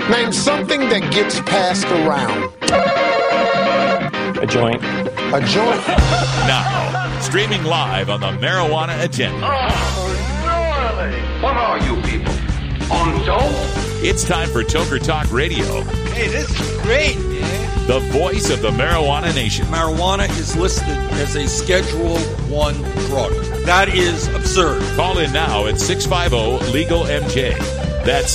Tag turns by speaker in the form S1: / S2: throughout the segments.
S1: Name something that gets passed around.
S2: A joint.
S1: A joint.
S3: Now, streaming live on the Marijuana Agenda.
S4: Oh, really? What are you people? On dope?
S3: It's time for Toker Talk Radio.
S5: Hey, this is great, man.
S3: The voice of the Marijuana Nation.
S5: Marijuana is listed as a Schedule I drug. That is absurd.
S3: Call in now at 650-LEGAL-MJ. That's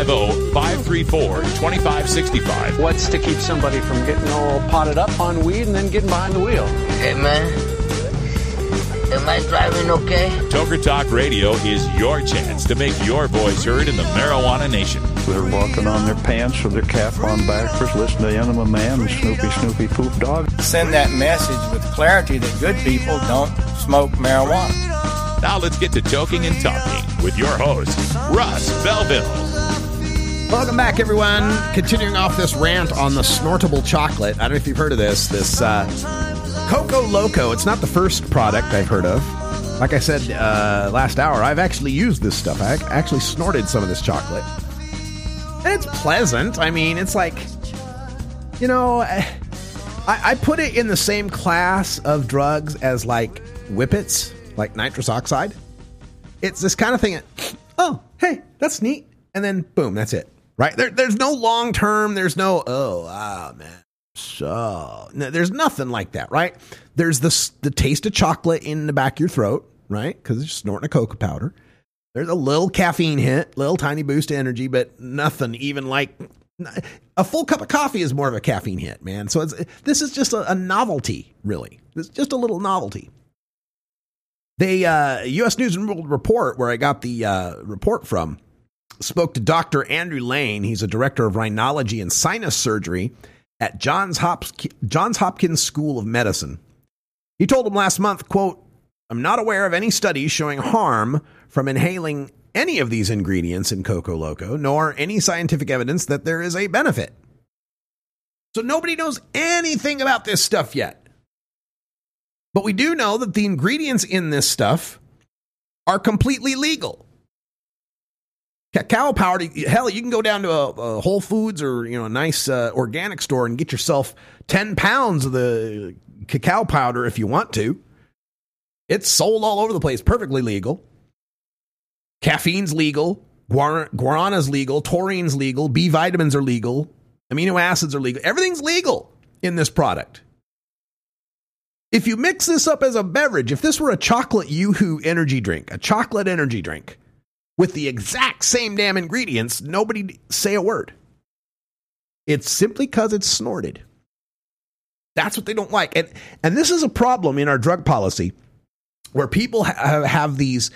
S3: 650-534-2565.
S2: What's to keep somebody from getting all potted up on weed and then getting behind the wheel?
S6: Hey, man. Am I driving okay?
S3: Toker Talk Radio is your chance to make your voice heard in the Marijuana Nation.
S7: They're walking on their pants with their cap on backwards, listening to Enema Man and Snoopy Poop Dog.
S8: Send that message with clarity that good people don't smoke marijuana.
S3: Now let's get to Toking and Talking with your host, Russ Belville.
S9: Welcome back, everyone. Continuing off this rant on the snortable chocolate. I don't know if you've heard of this Coco Loco. It's not the first product I've heard of. Like I said last hour, I've actually used this stuff. I actually snorted some of this chocolate. And it's pleasant. I mean, it's like, you know, I put it in the same class of drugs as like Whippets, like nitrous oxide. It's this kind of thing. Oh, hey, that's neat. And then boom, that's it. Right? There's no long term. There's no, man. So there's nothing like that, right? There's the taste of chocolate in the back of your throat, right? Because you're snorting a cocoa powder. There's a little caffeine hit, little tiny boost of energy, but nothing even like a full cup of coffee is more of a caffeine hit, man. So this is just a novelty, really. It's just a little novelty. The U.S. News and World Report, where I got the report from, spoke to Dr. Andrew Lane. He's a director of rhinology and sinus surgery at Johns Hopkins School of Medicine. He told him last month, quote, "I'm not aware of any studies showing harm from inhaling any of these ingredients in Coco Loco, nor any scientific evidence that there is a benefit." So nobody knows anything about this stuff yet. But we do know that the ingredients in this stuff are completely legal. Cacao powder, hell, you can go down to a Whole Foods or, you know, a nice organic store and get yourself 10 pounds of the cacao powder if you want to. It's sold all over the place, perfectly legal. Caffeine's legal, guarana's legal, taurine's legal, B vitamins are legal, amino acids are legal. Everything's legal in this product. If you mix this up as a beverage, if this were a chocolate Yoo-hoo energy drink, a chocolate energy drink, with the exact same damn ingredients, nobody'd say a word. It's simply because it's snorted. That's what they don't like. And this is a problem in our drug policy where people have these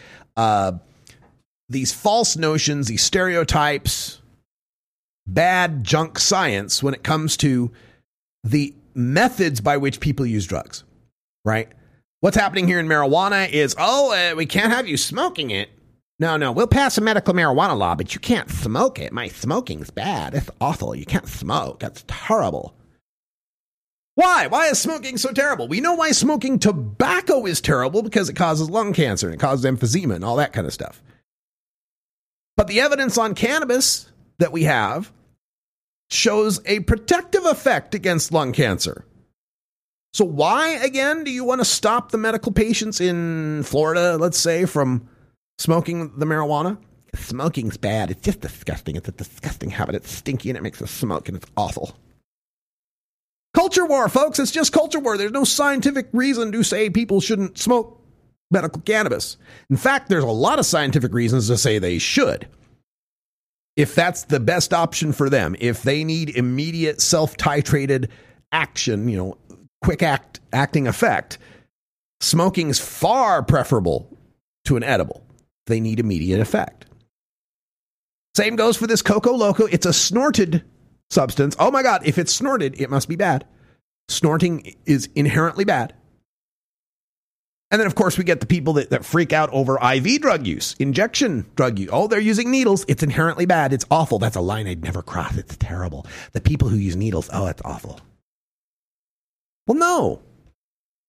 S9: false notions, these stereotypes, bad junk science when it comes to the methods by which people use drugs, right? What's happening here in marijuana is, we can't have you smoking it. No, we'll pass a medical marijuana law, but you can't smoke it. My smoking's bad. It's awful. You can't smoke. That's terrible. Why? Why is smoking so terrible? We know why smoking tobacco is terrible, because it causes lung cancer and it causes emphysema and all that kind of stuff. But the evidence on cannabis that we have shows a protective effect against lung cancer. So why, again, do you want to stop the medical patients in Florida, let's say, from smoking the marijuana? Smoking's bad. It's just disgusting. It's a disgusting habit. It's stinky and it makes us smoke and it's awful. Culture war, folks. It's just culture war. There's no scientific reason to say people shouldn't smoke medical cannabis. In fact, there's a lot of scientific reasons to say they should. If that's the best option for them, if they need immediate self-titrated action, quick acting effect, smoking is far preferable to an edible. They need immediate effect. Same goes for this Coco Loco. It's a snorted substance. Oh my God, if it's snorted, it must be bad. Snorting is inherently bad. And then, of course, we get the people that freak out over IV drug use, injection drug use. Oh, they're using needles. It's inherently bad. It's awful. That's a line I'd never cross. It's terrible. The people who use needles, it's awful. Well, no.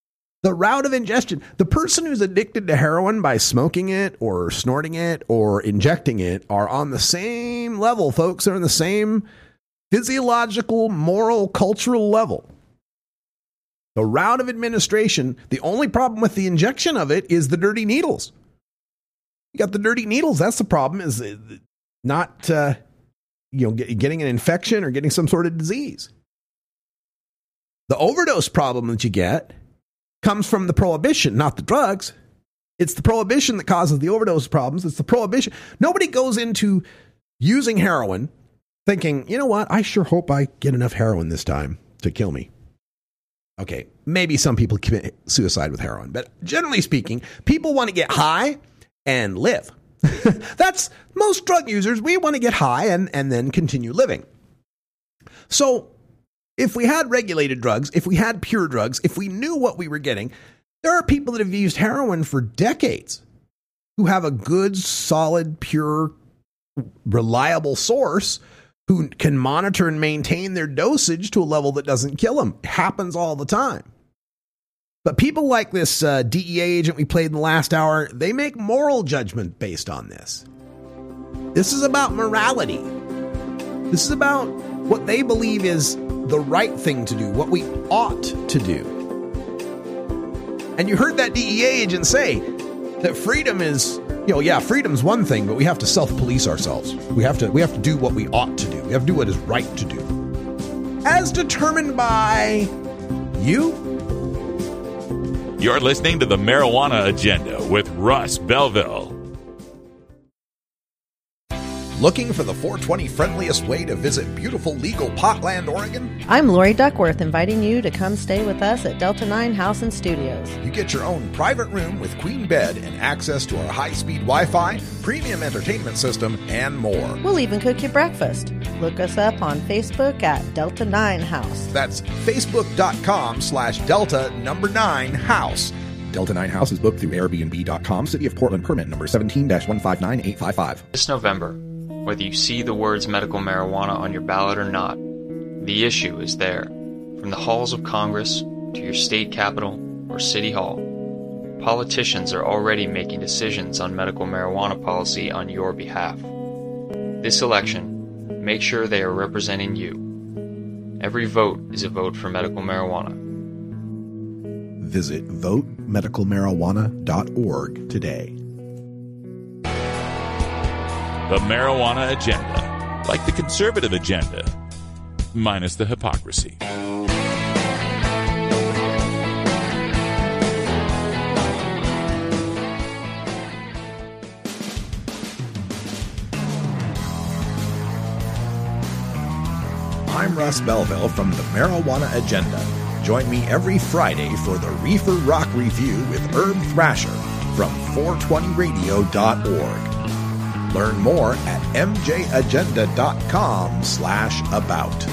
S9: The route of ingestion. The person who's addicted to heroin by smoking it or snorting it or injecting it are on the same level, folks. They're on the same physiological, moral, cultural level. The route of administration, the only problem with the injection of it is the dirty needles. You got the dirty needles. That's the problem, is not getting an infection or getting some sort of disease. The overdose problem that you get comes from the prohibition, not the drugs. It's the prohibition that causes the overdose problems. It's the prohibition. Nobody goes into using heroin thinking, you know what, I sure hope I get enough heroin this time to kill me. Okay, maybe some people commit suicide with heroin, but generally speaking, people want to get high and live. That's most drug users. We want to get high and then continue living. So if we had regulated drugs, if we had pure drugs, if we knew what we were getting, there are people that have used heroin for decades who have a good, solid, pure, reliable source who can monitor and maintain their dosage to a level that doesn't kill them. It happens all the time. But people like this DEA agent we played in the last hour, they make moral judgment based on this. This is about morality. This is about what they believe is the right thing to do, what we ought to do. And you heard that DEA agent say that freedom is, freedom's one thing, but we have to self-police ourselves. We have to do what we ought to do. We have to do what is right to do. As determined by you.
S3: You're listening to the Marijuana Agenda with Russ Belville.
S10: Looking for the 420 friendliest way to visit beautiful legal Potland, Oregon?
S11: I'm Lori Duckworth, inviting you to come stay with us at Delta 9 House and Studios.
S10: You get your own private room with queen bed and access to our high-speed Wi-Fi, premium entertainment system, and more.
S11: We'll even cook you breakfast. Look us up on Facebook at Delta 9 House.
S10: That's facebook.com/Delta9House. Delta 9 House is booked through Airbnb.com. City of Portland permit number 17-159855.
S12: This November, whether you see the words medical marijuana on your ballot or not, the issue is there. From the halls of Congress to your state capitol or city hall, politicians are already making decisions on medical marijuana policy on your behalf. This election, make sure they are representing you. Every vote is a vote for medical marijuana.
S10: Visit votemedicalmarijuana.org today.
S3: The Marijuana Agenda, like the conservative agenda, minus the hypocrisy.
S10: I'm Russ Belville from the Marijuana Agenda. Join me every Friday for the Reefer Rock Review with Herb Thrasher from 420radio.org. Learn more at mjagenda.com/about.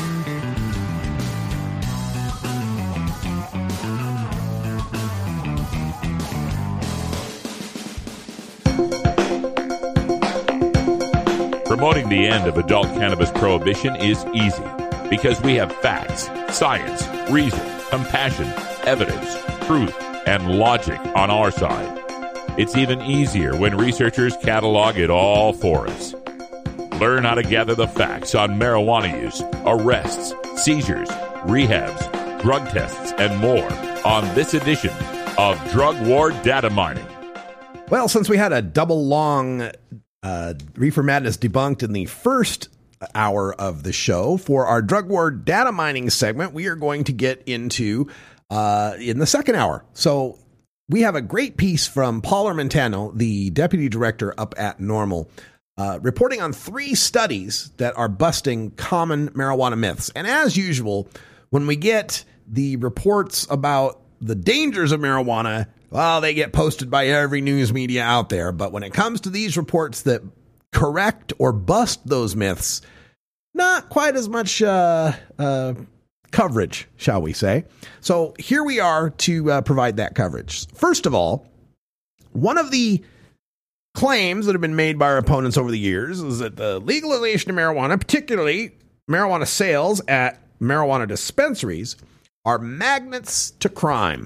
S3: Promoting the end of adult cannabis prohibition is easy because we have facts, science, reason, compassion, evidence, truth, and logic on our side. It's even easier when researchers catalog it all for us. Learn how to gather the facts on marijuana use, arrests, seizures, rehabs, drug tests, and more on this edition of Drug War Data Mining.
S9: Well, since we had a double long Reefer Madness debunked in the first hour of the show, for our Drug War Data Mining segment, we are going to get into in the second hour. So we have a great piece from Paul Armentano, the deputy director up at NORML, reporting on 3 studies that are busting common marijuana myths. And as usual, when we get the reports about the dangers of marijuana, well, they get posted by every news media out there. But when it comes to these reports that correct or bust those myths, not quite as much coverage, shall we say. So here we are to provide that coverage. First of all, one of the claims that have been made by our opponents over the years is that the legalization of marijuana, particularly marijuana sales at marijuana dispensaries, are magnets to crime.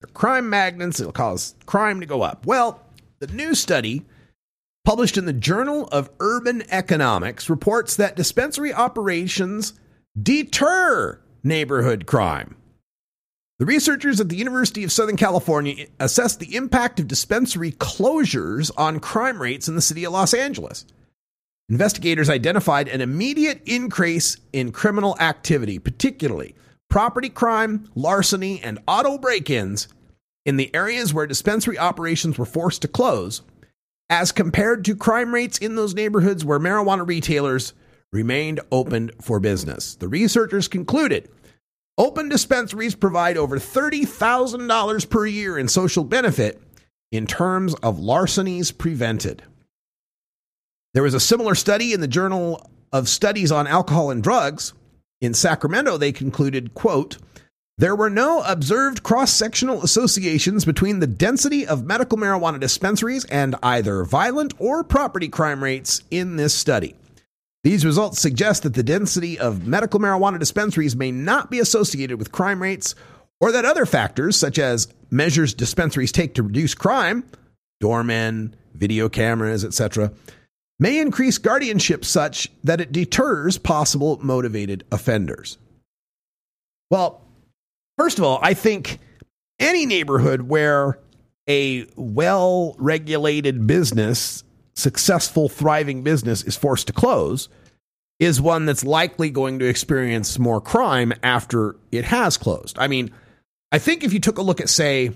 S9: crime magnets. It'll cause crime to go up. Well, the new study published in the Journal of Urban Economics reports that dispensary operations deter neighborhood crime. The researchers at the University of Southern California assessed the impact of dispensary closures on crime rates in the city of Los Angeles. Investigators identified an immediate increase in criminal activity, particularly property crime, larceny, and auto break-ins in the areas where dispensary operations were forced to close, as compared to crime rates in those neighborhoods where marijuana retailers remained open for business. The researchers concluded open dispensaries provide over $30,000 per year in social benefit in terms of larcenies prevented. There was a similar study in the Journal of Studies on Alcohol and Drugs. In Sacramento, they concluded, quote, there were no observed cross-sectional associations between the density of medical marijuana dispensaries and either violent or property crime rates in this study. These results suggest that the density of medical marijuana dispensaries may not be associated with crime rates, or that other factors, such as measures dispensaries take to reduce crime, doormen, video cameras, etc., may increase guardianship such that it deters possible motivated offenders. Well, first of all, I think any neighborhood where a well-regulated business, successful, thriving business is forced to close is one that's likely going to experience more crime after it has closed. I mean, I think if you took a look at, say,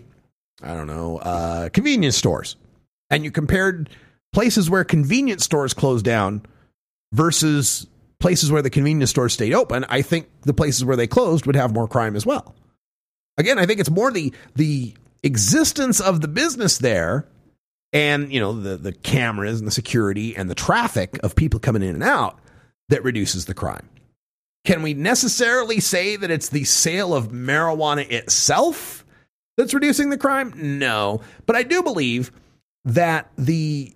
S9: convenience stores, and you compared places where convenience stores closed down versus places where the convenience stores stayed open, I think the places where they closed would have more crime as well. Again, I think it's more the existence of the business there and, the cameras and the security and the traffic of people coming in and out that reduces the crime. Can we necessarily say that it's the sale of marijuana itself that's reducing the crime? No. But I do believe that the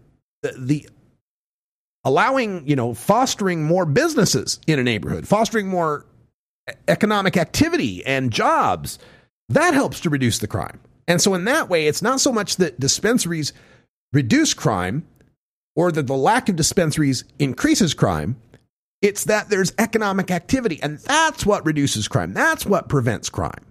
S9: allowing, fostering more businesses in a neighborhood, fostering more economic activity and jobs, that helps to reduce the crime. And so in that way, it's not so much that dispensaries reduce crime or that the lack of dispensaries increases crime. It's that there's economic activity, and that's what reduces crime. That's what prevents crime.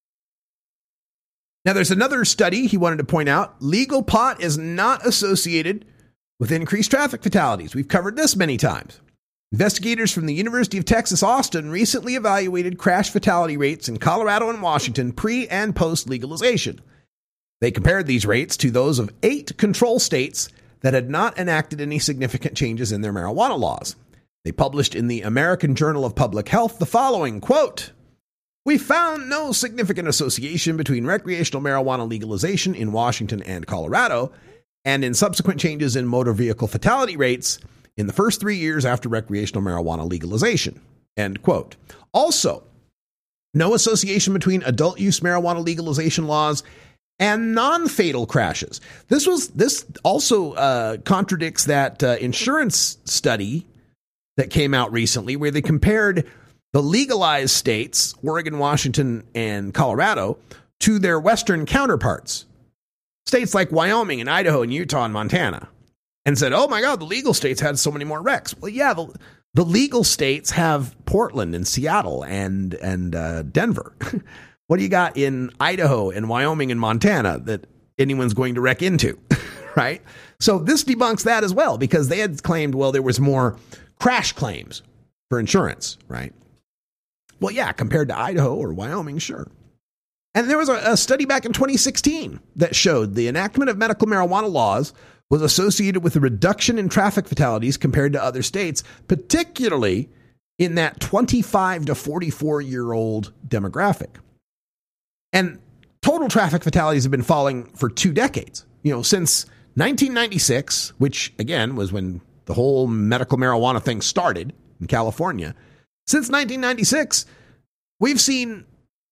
S9: Now, there's another study he wanted to point out. Legal pot is not associated with increased traffic fatalities. We've covered this many times. Investigators from the University of Texas, Austin recently evaluated crash fatality rates in Colorado and Washington pre and post legalization. They compared these rates to those of 8 control states that had not enacted any significant changes in their marijuana laws. They published in the American Journal of Public Health the following, quote, we found no significant association between recreational marijuana legalization in Washington and Colorado and in subsequent changes in motor vehicle fatality rates in the first 3 years after recreational marijuana legalization, end quote. Also, no association between adult use marijuana legalization laws and non-fatal crashes. This also contradicts that insurance study that came out recently where they compared the legalized states, Oregon, Washington, and Colorado, to their western counterparts, states like Wyoming and Idaho and Utah and Montana, and said, oh my God, the legal states had so many more wrecks. Well, yeah, the legal states have Portland and Seattle and Denver. What do you got in Idaho and Wyoming and Montana that anyone's going to wreck into, right? So this debunks that as well, because they had claimed, well, there was more crash claims for insurance, right? Well, yeah, compared to Idaho or Wyoming, sure. And there was a study back in 2016 that showed the enactment of medical marijuana laws was associated with a reduction in traffic fatalities compared to other states, particularly in that 25 to 44-year-old demographic. And total traffic fatalities have been falling for 2 decades. Since 1996, which, again, was when the whole medical marijuana thing started in California. Since 1996, we've seen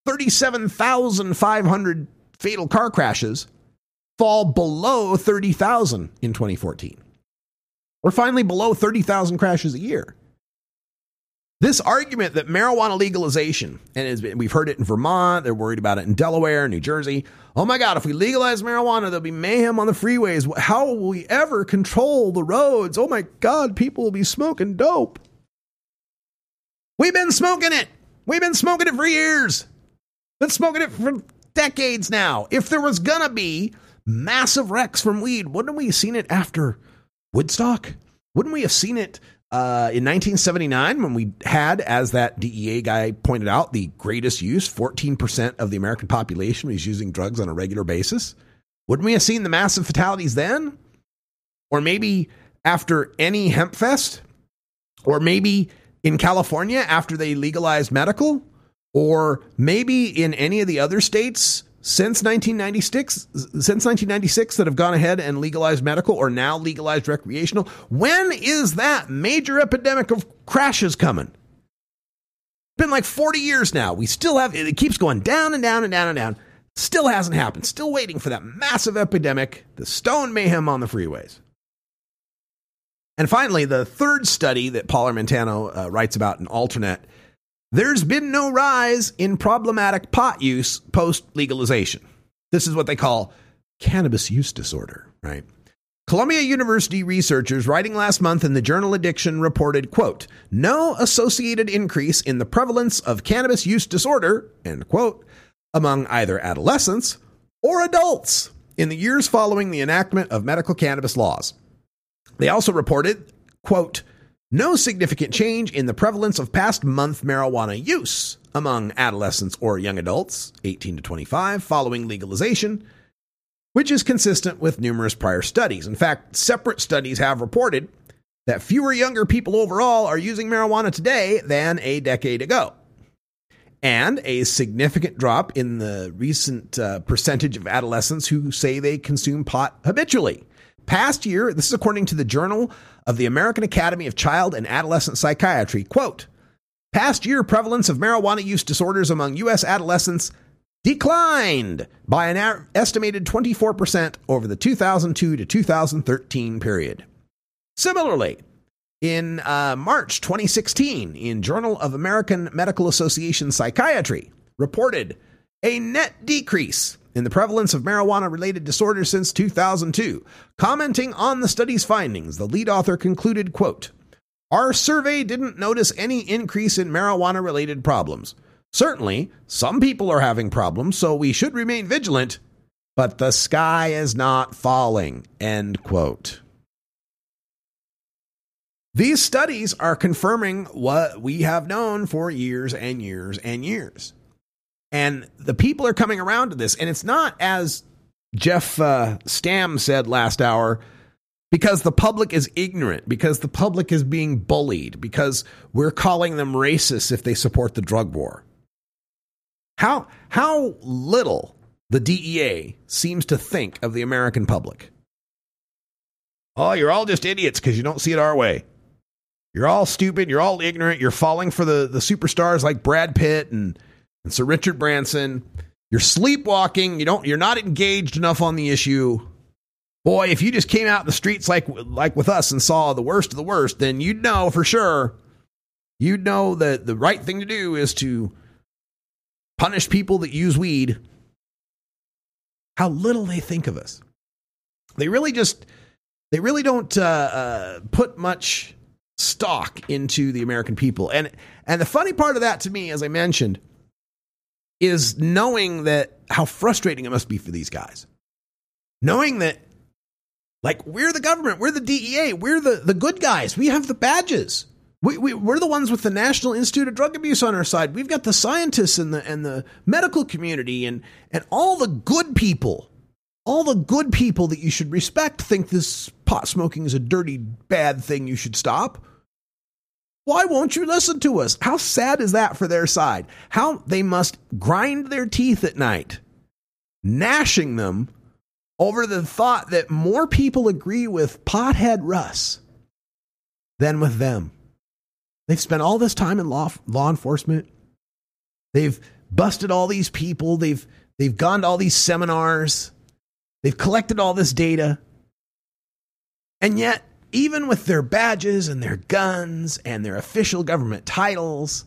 S9: 37,500 fatal car crashes fall below 30,000 in 2014. We're finally below 30,000 crashes a year. This argument that marijuana legalization, and we've heard it in Vermont, they're worried about it in Delaware, New Jersey. Oh my God, if we legalize marijuana, there'll be mayhem on the freeways. How will we ever control the roads? Oh my God, people will be smoking dope. We've been smoking it. We've been smoking it for years. Been smoking it for decades now. If there was going to be massive wrecks from weed, wouldn't we have seen it after Woodstock? Wouldn't we have seen it in 1979 when we had, as that DEA guy pointed out, the greatest use? 14% of the American population was using drugs on a regular basis. Wouldn't we have seen the massive fatalities then? Or maybe after any hemp fest? Or maybe in California after they legalized medical? Or maybe in any of the other states since 1996 that have gone ahead and legalized medical or now legalized recreational? When is that major epidemic of crashes coming? It's been like 40 years now. We still have, it keeps going down and down and down and down. Still hasn't happened. Still waiting for that massive epidemic, the stone mayhem on the freeways. And finally, the third study that Paul Armentano writes about in Alternate, there's been no rise in problematic pot use post-legalization. This is what they call cannabis use disorder, right? Columbia University researchers writing last month in the journal Addiction reported, quote, no associated increase in the prevalence of cannabis use disorder, end quote, among either adolescents or adults in the years following the enactment of medical cannabis laws. They also reported, quote, no significant change in the prevalence of past month marijuana use among adolescents or young adults, 18 to 25, following legalization, which is consistent with numerous prior studies. In fact, separate studies have reported that fewer younger people overall are using marijuana today than a decade ago, and a significant drop in the recent percentage of adolescents who say they consume pot habitually. Past year, this is according to the Journal of the American Academy of Child and Adolescent Psychiatry, quote, past year prevalence of marijuana use disorders among U.S. adolescents declined by an estimated 24% over the 2002 to 2013 period. Similarly, in March 2016, in Journal of American Medical Association Psychiatry, reported a net decrease in the prevalence of marijuana-related disorders since 2002. Commenting on the study's findings, the lead author concluded, quote, our survey didn't notice any increase in marijuana-related problems. Certainly, some people are having problems, so we should remain vigilant, but the sky is not falling, end quote. These studies are confirming what we have known for years and years and years. And the people are coming around to this. And it's not, as Jeff Stamm said last hour, because the public is ignorant, because the public is being bullied, because we're calling them racist if they support the drug war. How little the DEA seems to think of the American public. Oh, you're all just idiots because you don't see it our way. You're all stupid. You're all ignorant. You're falling for the superstars like Brad Pitt and Sir Richard Branson. You're sleepwalking. You're not engaged enough on the issue. Boy, if you just came out in the streets like with us and saw the worst of the worst, then you'd know for sure. You'd know that the right thing to do is to punish people that use weed. How little they think of us. They really don't put much stock into the American people. And the funny part of that to me, as I mentioned, is knowing that how frustrating it must be for these guys. Knowing that, like, we're the government, we're the DEA, we're the good guys. We have the badges. We're the ones with the National Institute of Drug Abuse on our side. We've got the scientists and the medical community and all the good people. All the good people that you should respect think this pot smoking is a dirty, bad thing you should stop. Why won't you listen to us? How sad is that for their side? How they must grind their teeth at night, gnashing them over the thought that more people agree with pothead Russ than with them. They've spent all this time in law enforcement. They've busted all these people. They've gone to all these seminars. They've collected all this data. And yet even with their badges and their guns and their official government titles,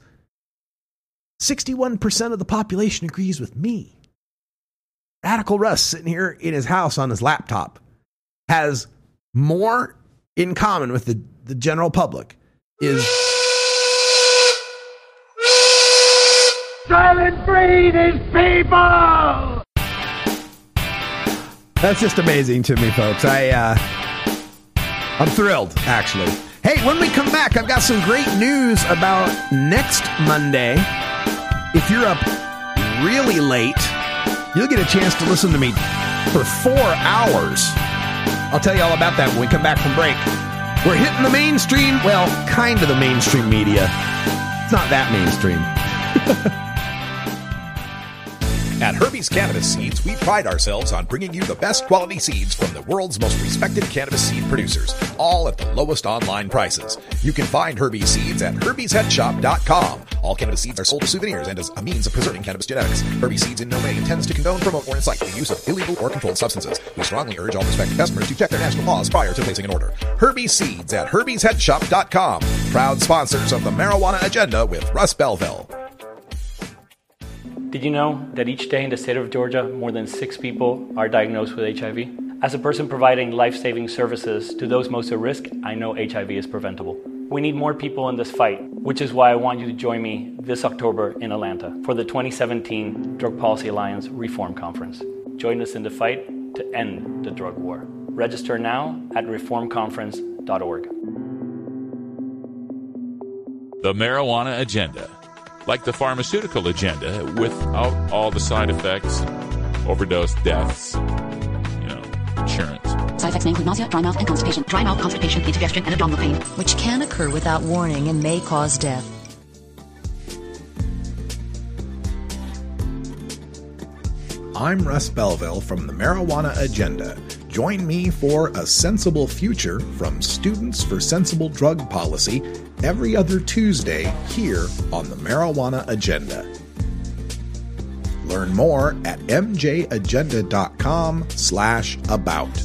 S9: 61% of the population agrees with me. Radical Russ, sitting here in his house on his laptop, has more in common with the general public. Is
S4: silent breed is people!
S9: That's just amazing to me, folks. I'm thrilled, actually. Hey, when we come back, I've got some great news about next Monday. If you're up really late, you'll get a chance to listen to me for 4 hours. I'll tell you all about that when we come back from break. We're hitting the mainstream, well, kind of the mainstream media. It's not that mainstream.
S10: At Herbie's Cannabis Seeds, we pride ourselves on bringing you the best quality seeds from the world's most respected cannabis seed producers, all at the lowest online prices. You can find Herbie's Seeds at herbiesheadshop.com. All cannabis seeds are sold as souvenirs and as a means of preserving cannabis genetics. Herbie's Seeds in no way intends to condone, promote, or incite the use of illegal or controlled substances. We strongly urge all prospective customers to check their national laws prior to placing an order. Herbie's Seeds at herbiesheadshop.com. Proud sponsors of the Marijuana Agenda with Russ Belville.
S13: Did you know that each day in the state of Georgia, more than 6 people are diagnosed with HIV? As a person providing life-saving services to those most at risk, I know HIV is preventable. We need more people in this fight, which is why I want you to join me this October in Atlanta for the 2017 Drug Policy Alliance Reform Conference. Join us in the fight to end the drug war. Register now at reformconference.org.
S3: The Marijuana Agenda. Like the pharmaceutical agenda, without all the side effects, overdose deaths, insurance.
S14: Side effects may include nausea, dry mouth, and constipation. Dry mouth, constipation, indigestion, and abdominal pain, which can occur without warning and may cause death.
S10: I'm Russ Belville from the Marijuana Agenda. Join me for A Sensible Future from Students for Sensible Drug Policy every other Tuesday here on the Marijuana Agenda. Learn more at mjagenda.com/about.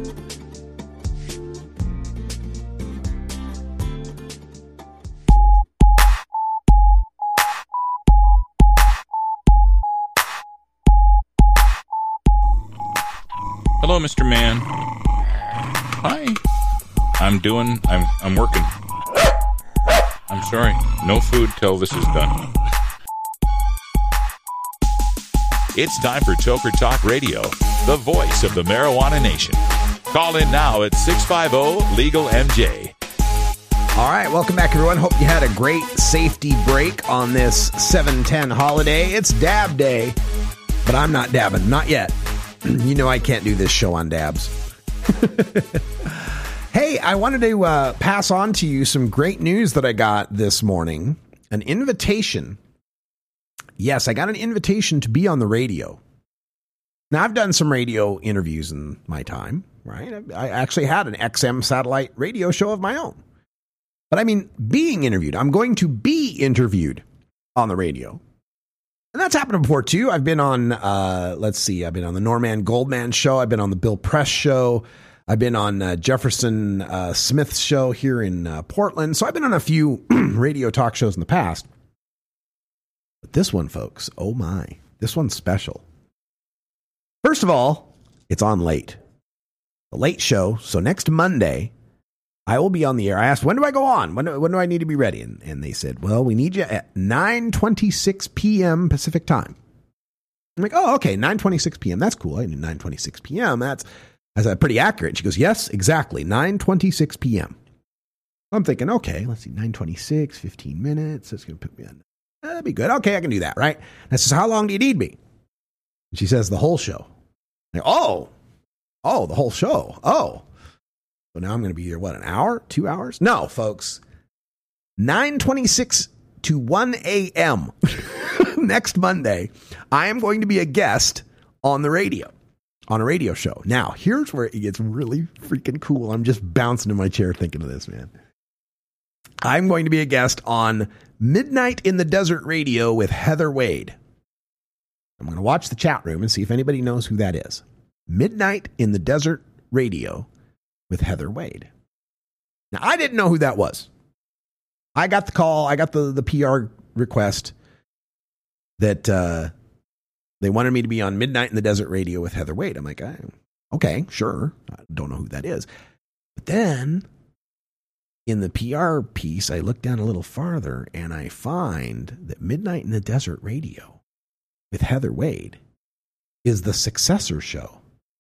S3: Hello, Mr. Man. Hi. I'm working. I'm sorry. No food till this is done. It's time for Toker Talk Radio, the voice of the marijuana nation. Call in now at 650-LEGAL-MJ.
S9: All right, welcome back, everyone. Hope you had a great safety break on this 7/10 holiday. It's Dab Day, but I'm not dabbing. Not yet. You know I can't do this show on dabs. Hey, I wanted to pass on to you some great news that I got this morning. An invitation. Yes, I got an invitation to be on the radio. Now, I've done some radio interviews in my time, right? I actually had an XM satellite radio show of my own. But I mean, being interviewed. I'm going to be interviewed on the radio. And that's happened before, too. I've been on, I've been on the Norman Goldman show. I've been on the Bill Press show. I've been on Jefferson Smith's show here in Portland. So I've been on a few radio talk shows in the past. But this one, folks, oh my, this one's special. First of all, it's on late. The late show. So next Monday, I will be on the air. I asked, when do I go on? When do I need to be ready? And they said, well, we need you at 9:26 p.m. Pacific time. I'm like, oh, okay, 9:26 p.m. That's cool. I knew 9:26 p.m. That's pretty accurate. She goes, yes, exactly, 9:26 p.m. I'm thinking, okay, let's see, 9:26, 15 minutes. That's going to put me on. That'd be good. Okay, I can do that, right? And I says, how long do you need me? And she says, the whole show. I go, oh, the whole show. Oh. So now I'm going to be here, an hour, 2 hours? No, folks. 9:26 to 1 a.m. next Monday, I am going to be a guest on the radio, on a radio show. Now, here's where it gets really freaking cool. I'm just bouncing in my chair thinking of this, man. I'm going to be a guest on Midnight in the Desert Radio with Heather Wade. I'm going to watch the chat room and see if anybody knows who that is. Midnight in the Desert Radio with Heather Wade. Now, I didn't know who that was. I got the call. I got the PR request that they wanted me to be on Midnight in the Desert Radio with Heather Wade. I'm like, okay, sure. I don't know who that is. But then in the PR piece, I look down a little farther and I find that Midnight in the Desert Radio with Heather Wade is the successor show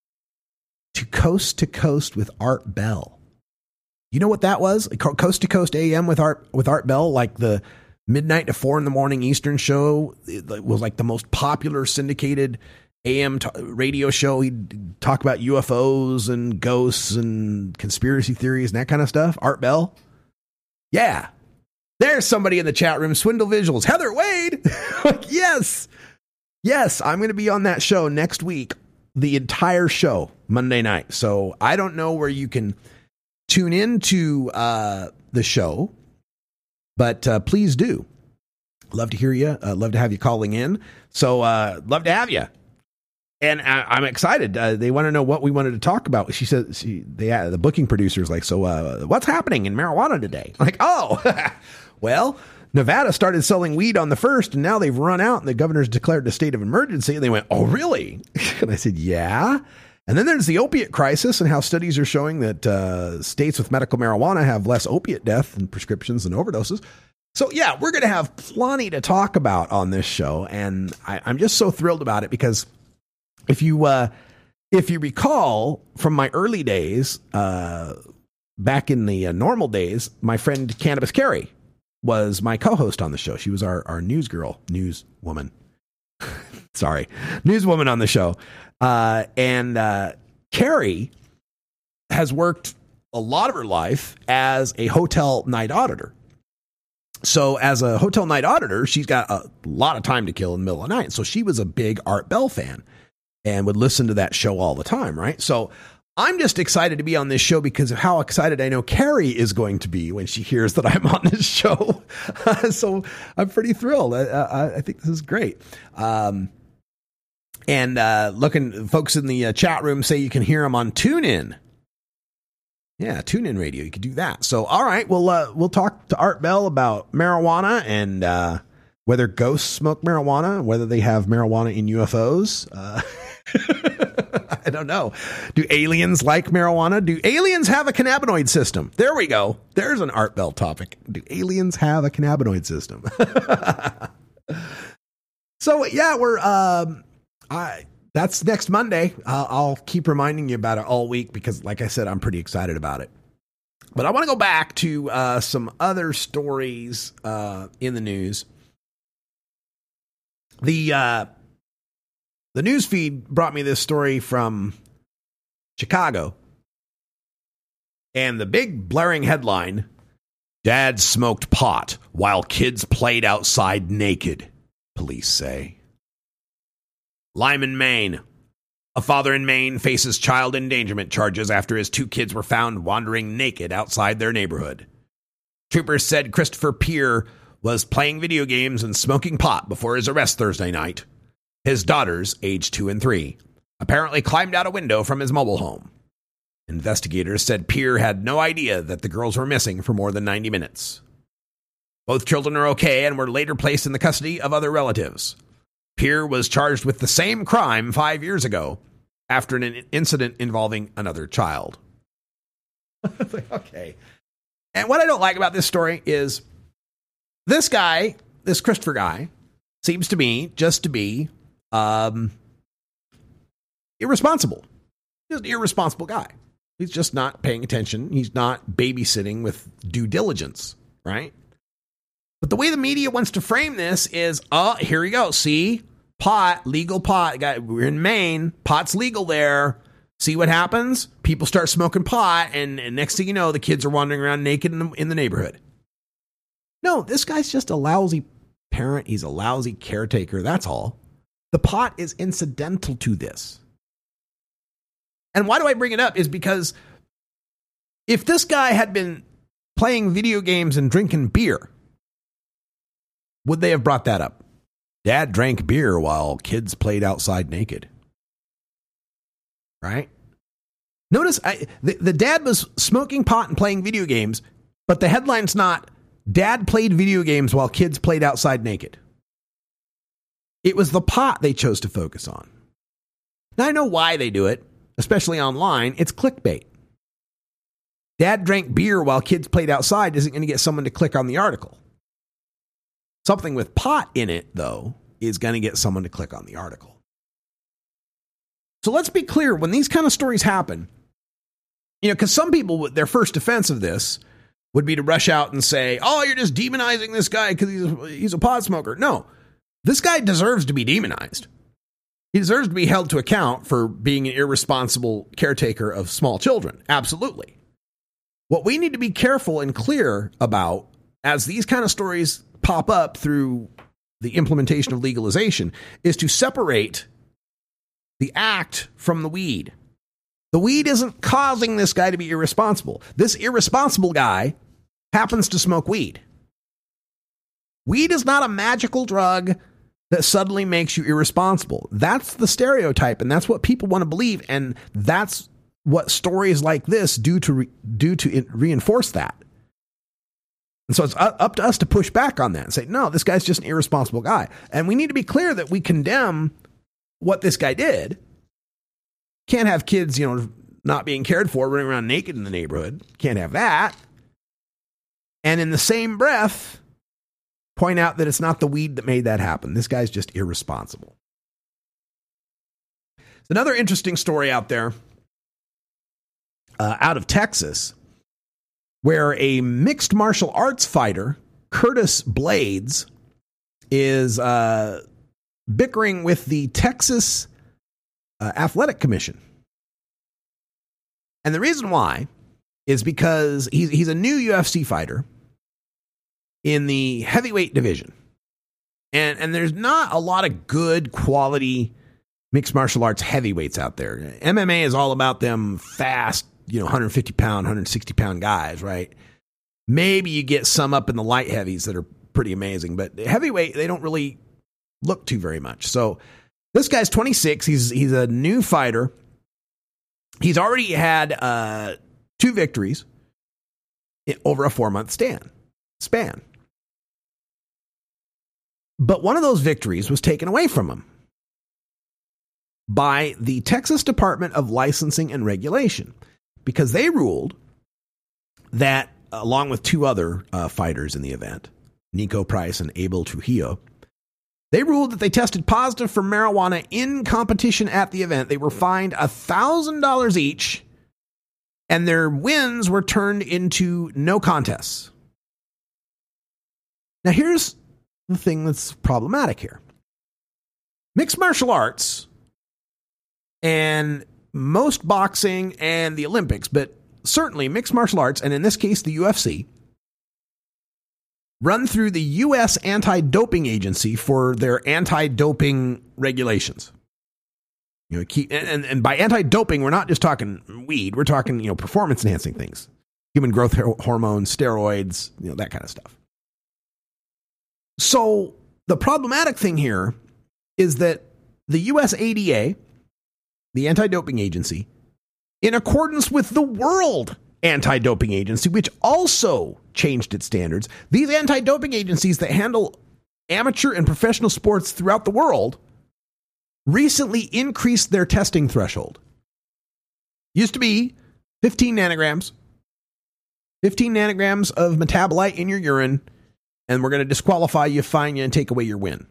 S9: to Coast with Art Bell. You know what that was? Coast to Coast AM with Art Bell, like the midnight to 4 a.m. Eastern show. It was like the most popular syndicated AM radio show. He'd talk about UFOs and ghosts and conspiracy theories and that kind of stuff. Art Bell. Yeah. There's somebody in the chat room. Swindle Visuals. Heather Wade. Like, yes. Yes, I'm going to be on that show next week. The entire show, Monday night. So I don't know where you can tune into the show, but please do. Love to hear you. Love to have you calling in. So love to have you. And I'm excited. They want to know what we wanted to talk about. She said, the booking producer's like, so what's happening in marijuana today? I'm like, oh, well, Nevada started selling weed on the 1st, and now they've run out, and the governor's declared a state of emergency. And they went, oh, really? And I said, yeah. And then there's the opiate crisis and how studies are showing that states with medical marijuana have less opiate death and prescriptions and overdoses. So, yeah, we're going to have plenty to talk about on this show. And I'm just so thrilled about it because if you recall from my early days, back in the normal days, my friend Cannabis Carrie was my co-host on the show. She was our newswoman. Sorry, newswoman on the show. And Carrie has worked a lot of her life as a hotel night auditor. So as a hotel night auditor, she's got a lot of time to kill in the middle of the night. So she was a big Art Bell fan and would listen to that show all the time, right? So I'm just excited to be on this show because of how excited I know Carrie is going to be when she hears that I'm on this show. So I'm pretty thrilled. I think this is great. And folks in the chat room say you can hear them on TuneIn. Yeah, TuneIn Radio. You can do that. So, all right, we'll talk to Art Bell about marijuana and whether ghosts smoke marijuana, whether they have marijuana in UFOs. I don't know. Do aliens like marijuana? Do aliens have a cannabinoid system? There we go. There's an Art Bell topic. Do aliens have a cannabinoid system? So, yeah, that's next Monday. I'll keep reminding you about it all week because, like I said, I'm pretty excited about it. But I want to go back to some other stories in the news. The news feed brought me this story from Chicago. And the big blaring headline, Dad smoked pot while kids played outside naked, police say. Lyman, Maine. A father in Maine faces child endangerment charges after his 2 kids were found wandering naked outside their neighborhood. Troopers said Christopher Peer was playing video games and smoking pot before his arrest Thursday night. His daughters, aged 2 and 3, apparently climbed out a window from his mobile home. Investigators said Peer had no idea that the girls were missing for more than 90 minutes. Both children are okay and were later placed in the custody of other relatives. Peer was charged with the same crime 5 years ago after an incident involving another child. Okay. And what I don't like about this story is this guy, this Christopher guy, seems to me just to be irresponsible. Just an irresponsible guy. He's just not paying attention. He's not babysitting with due diligence, right? But the way the media wants to frame this is, here we go. See, pot, legal pot. We're in Maine. Pot's legal there. See what happens? People start smoking pot, and next thing you know, the kids are wandering around naked in the neighborhood. No, this guy's just a lousy parent. He's a lousy caretaker. That's all. The pot is incidental to this. And why do I bring it up is because if this guy had been playing video games and drinking beer, would they have brought that up? Dad drank beer while kids played outside naked. Right? Notice the dad was smoking pot and playing video games, but the headline's not, Dad played video games while kids played outside naked. It was the pot they chose to focus on. Now, I know why they do it, especially online. It's clickbait. Dad drank beer while kids played outside isn't going to get someone to click on the article. Something with pot in it, though, is going to get someone to click on the article. So let's be clear, when these kind of stories happen, because some people, their first defense of this would be to rush out and say, oh, you're just demonizing this guy because he's a pot smoker. No, this guy deserves to be demonized. He deserves to be held to account for being an irresponsible caretaker of small children. Absolutely. What we need to be careful and clear about as these kind of stories pop up through the implementation of legalization is to separate the act from the weed. The weed isn't causing this guy to be irresponsible. This irresponsible guy happens to smoke weed. Weed is not a magical drug that suddenly makes you irresponsible. That's the stereotype, and that's what people want to believe, and that's what stories like this do to reinforce that. And so it's up to us to push back on that and say, no, this guy's just an irresponsible guy. And we need to be clear that we condemn what this guy did. Can't have kids, not being cared for, running around naked in the neighborhood. Can't have that. And in the same breath, point out that it's not the weed that made that happen. This guy's just irresponsible. Another interesting story out there, out of Texas, where a mixed martial arts fighter, Curtis Blades, is bickering with the Texas Athletic Commission. And the reason why is because he's a new UFC fighter in the heavyweight division. And there's not a lot of good quality mixed martial arts heavyweights out there. MMA is all about them fast, 150 pound, 160 pound guys, right? Maybe you get some up in the light heavies that are pretty amazing, but heavyweight, they don't really look to very much. So this guy's 26. He's a new fighter. He's already had 2 victories over a 4-month span. But one of those victories was taken away from him by the Texas Department of Licensing and Regulation, because they ruled that, along with 2 other fighters in the event, Nico Price and Abel Trujillo, they ruled that they tested positive for marijuana in competition at the event. They were fined $1,000 each, and their wins were turned into no contests. Now, here's the thing that's problematic here. Mixed martial arts and most boxing and the Olympics, but certainly mixed martial arts, and in this case, the UFC, run through the U.S. Anti-Doping Agency for their anti-doping regulations. And by anti-doping, we're not just talking weed. We're talking, performance-enhancing things. Human growth hormones, steroids, that kind of stuff. So the problematic thing here is that the U.S. ADA, the Anti-Doping Agency, in accordance with the World Anti-Doping Agency, which also changed its standards, these anti-doping agencies that handle amateur and professional sports throughout the world recently increased their testing threshold. Used to be 15 nanograms of metabolite in your urine, and we're going to disqualify you, fine you, and take away your win.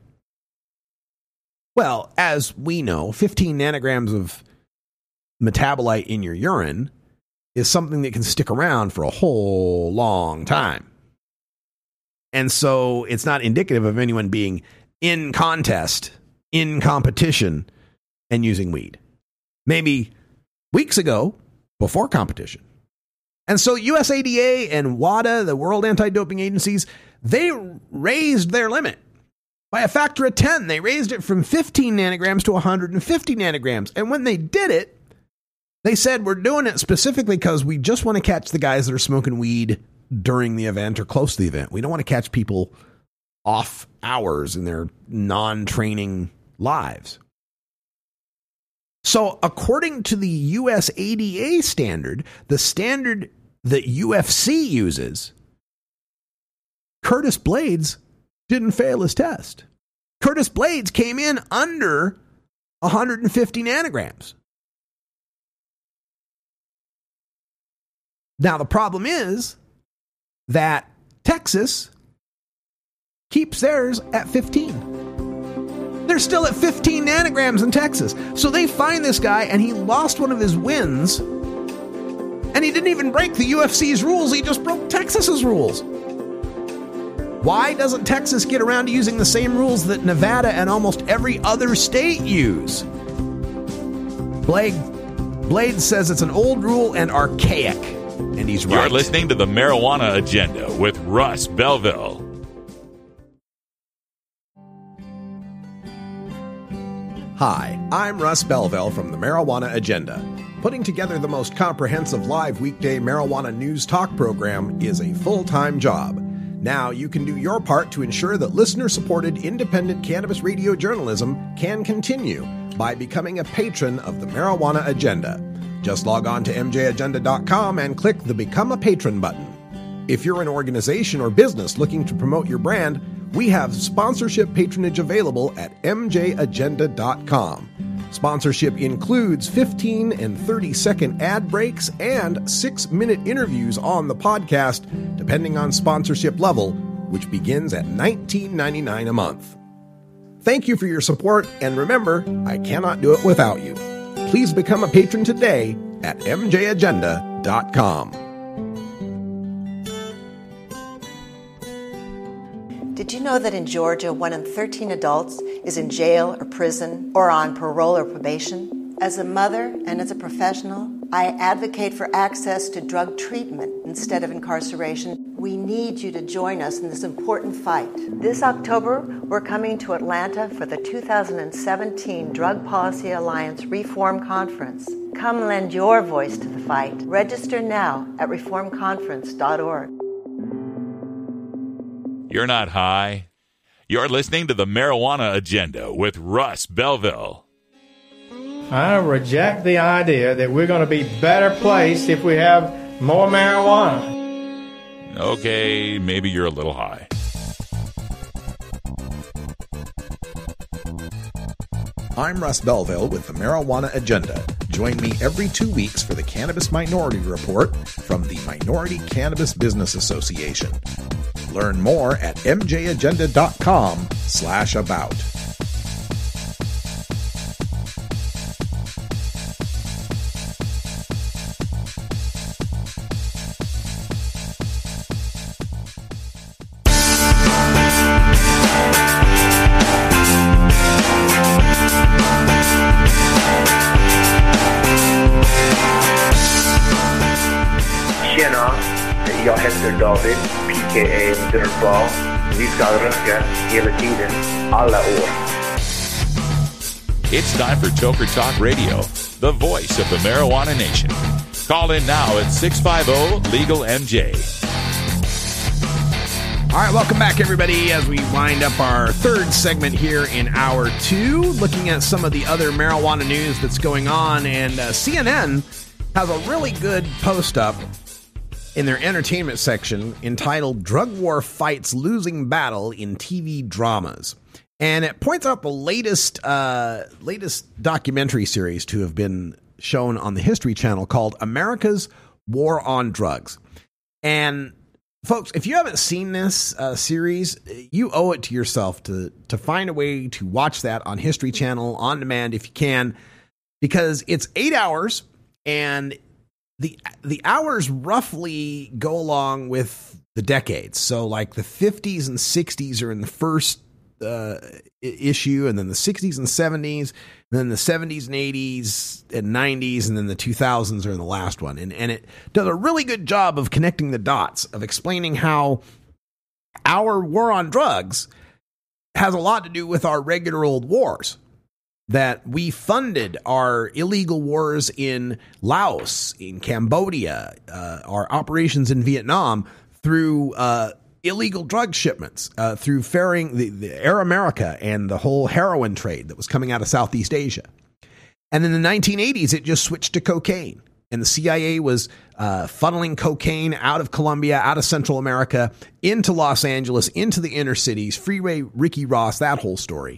S9: Well, as we know, 15 nanograms of metabolite in your urine is something that can stick around for a whole long time. And so it's not indicative of anyone being in contest, in competition, and using weed. Maybe weeks ago, before competition. And so USADA and WADA, the World Anti-Doping Agencies, they raised their limit by a factor of 10. They raised it from 15 nanograms to 150 nanograms. And when they did it, they said, we're doing it specifically because we just want to catch the guys that are smoking weed during the event or close to the event. We don't want to catch people off hours in their non-training lives. So according to the US ADA standard, the standard that UFC uses, Curtis Blaydes didn't fail his test. Curtis Blaydes came in under 150 nanograms. Now, the problem is that Texas keeps theirs at 15. They're still at 15 nanograms in Texas. So they find this guy, and he lost one of his wins, and he didn't even break the UFC's rules. He just broke Texas's rules. Why doesn't Texas get around to using the same rules that Nevada and almost every other state use? Blaydes says it's an old rule and archaic, and he's right.
S3: You're listening to the Marijuana Agenda with Russ Belville.
S10: Hi, I'm Russ Belville from the Marijuana Agenda. Putting together the most comprehensive live weekday marijuana news talk program is a full-time job. Now you can do your part to ensure that listener-supported independent cannabis radio journalism can continue by becoming a patron of the Marijuana Agenda. Just log on to mjagenda.com and click the Become a Patron button. If you're an organization or business looking to promote your brand, we have sponsorship patronage available at mjagenda.com. Sponsorship includes 15 and 30-second ad breaks and 6-minute interviews on the podcast, depending on sponsorship level, which begins at $19.99 a month. Thank you for your support, and remember, I cannot do it without you. Please become a patron today at mjagenda.com.
S15: Did you know that in Georgia, 1 in 13 adults is in jail or prison or on parole or probation? As a mother and as a professional, I advocate for access to drug treatment instead of incarceration. We need you to join us in this important fight. This October, we're coming to Atlanta for the 2017 Drug Policy Alliance Reform Conference. Come lend your voice to the fight. Register now at reformconference.org.
S3: You're not high. You're listening to the Marijuana Agenda with Russ Belville.
S8: I reject the idea that we're going to be better placed if we have more marijuana.
S3: Okay, maybe you're a little high.
S10: I'm Russ Belville with the Marijuana Agenda. Join me every 2 weeks for the Cannabis Minority Report from the Minority Cannabis Business Association. Learn more at mjagenda.com/about.
S16: Tjena, jag heter David, p.k.a. Dirtball. Vi ska röka hela tiden, alla år.
S3: It's time for Toker Talk Radio, the voice of the marijuana nation. Call in now at 650-LEGAL-MJ.
S9: All right, welcome back, everybody, as we wind up our third segment here in Hour 2, looking at some of the other marijuana news that's going on. And CNN has a really good post up in their entertainment section entitled Drug War Fights Losing Battle in TV Dramas. And it points out the latest documentary series to have been shown on the History Channel called America's War on Drugs. And folks, if you haven't seen this series, you owe it to yourself to find a way to watch that on History Channel on demand if you can, because it's 8 hours, and the hours roughly go along with the decades. So like the 50s and 60s are in the first issue, and then the 60s and 70s, and then the 70s and 80s and 90s, and then the 2000s are in the last one. And it does a really good job of connecting the dots, of explaining how our war on drugs has a lot to do with our regular old wars. That we funded our illegal wars in Laos, in Cambodia, our operations in Vietnam through illegal drug shipments, through ferrying the Air America and the whole heroin trade that was coming out of Southeast Asia. And in the 1980s, it just switched to cocaine. And the CIA was funneling cocaine out of Colombia, out of Central America, into Los Angeles, into the inner cities, Freeway Ricky Ross, that whole story.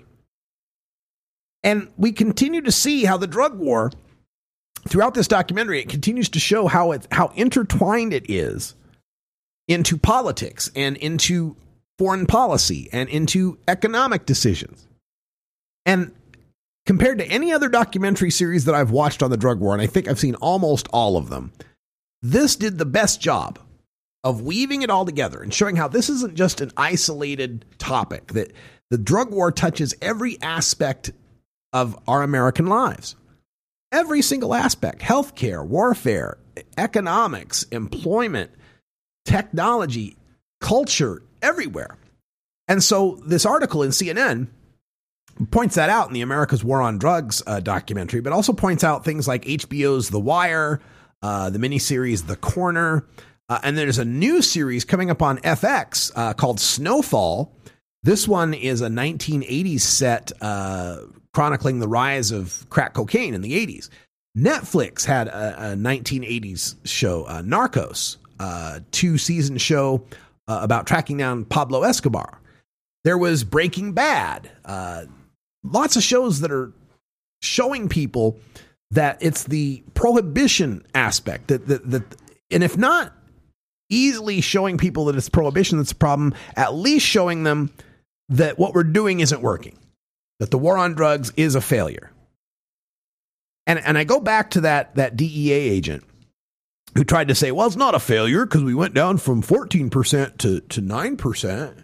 S9: And we continue to see how the drug war, throughout this documentary, it continues to show how intertwined it is into politics and into foreign policy and into economic decisions. And compared to any other documentary series that I've watched on the drug war, and I think I've seen almost all of them, this did the best job of weaving it all together and showing how this isn't just an isolated topic, that the drug war touches every aspect of our American lives. Every single aspect: healthcare, warfare, economics, employment, technology, culture, everywhere. And so this article in CNN points that out in the America's War on Drugs documentary, but also points out things like HBO's The Wire, the miniseries The Corner, and there's a new series coming up on FX called Snowfall. This one is a 1980s set chronicling the rise of crack cocaine in the 80s. Netflix had a 1980s show, Narcos, 2-season show about tracking down Pablo Escobar. There was Breaking Bad. Lots of shows that are showing people that it's the prohibition aspect that and if not easily showing people that it's prohibition that's a problem, at least showing them that what we're doing isn't working, that the war on drugs is a failure. And I go back to that DEA agent who tried to say, well, it's not a failure because we went down from 14% to 9%.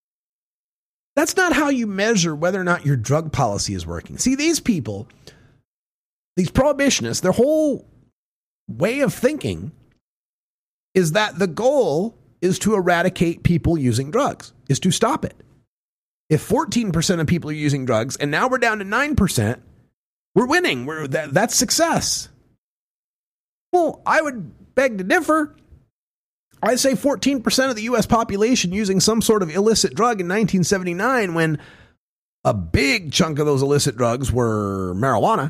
S9: That's not how you measure whether or not your drug policy is working. See, these people, these prohibitionists, their whole way of thinking is that the goal is to eradicate people using drugs, is to stop it. If 14% of people are using drugs and now we're down to 9%, we're winning. That's success. Well, I would beg to differ. I'd say 14% of the U.S. population using some sort of illicit drug in 1979, when a big chunk of those illicit drugs were marijuana,